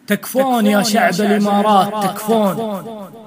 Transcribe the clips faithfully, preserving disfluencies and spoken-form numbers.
تكفون يا شعب الإمارات، تكفون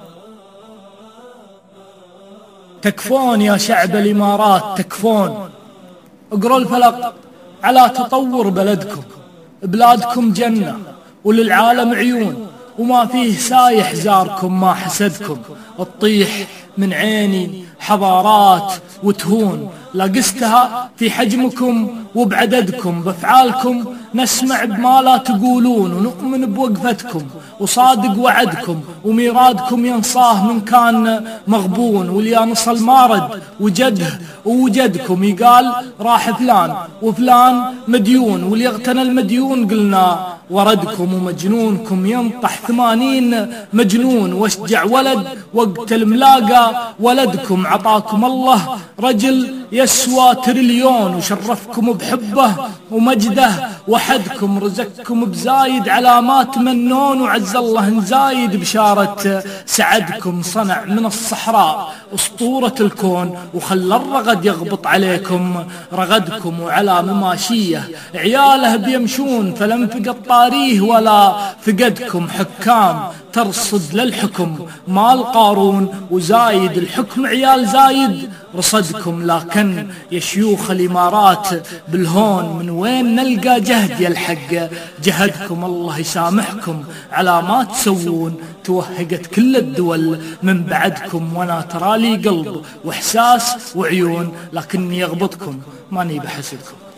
تكفون يا شعب الإمارات، تكفون. اقروا الفلق على تطور بلدكم، بلادكم جنة وللعالم عيون، وما فيه سايح زاركم ما حسدكم. تطيح من عيني حضارات وتهون، لقستها في حجمكم وبعددكم، بافعالكم نسمع بما لا تقولون، ونؤمن بوقفتكم وصادق وعدكم، وميرادكم ينصاه من كان مغبون. واليانص المارد وجده ووجدكم يقال راح فلان وفلان مديون، واليغتنى المديون قلنا وردكم، ومجنونكم ينطح ثمانين مجنون. واشجع ولد وقت الملاقى ولدكم، عطاكم الله رجل يسوى تريليون، وشرفكم بحبه ومجده وحدكم، رزقكم بزايد على ما تمنون، وعز الله نزايد بشارة سعدكم. صنع من الصحراء أسطورة الكون، وخلى الرغد يغبط عليكم رغدكم، وعلى مماشية عياله بيمشون، فلم فقد طاريه ولا فقدكم. حكام ترصد للحكم مال قارون، وزايد الحكم عيال زايد رصدكم. لكن يا شيوخ الإمارات بالهون من وين نلقى جهد يلحق جهدكم؟ الله يسامحكم على ما تسوون، توهقت كل الدول من بعدكم، وانا ترالي قلب واحساس وعيون، لكني يغبطكم ماني بحسدكم.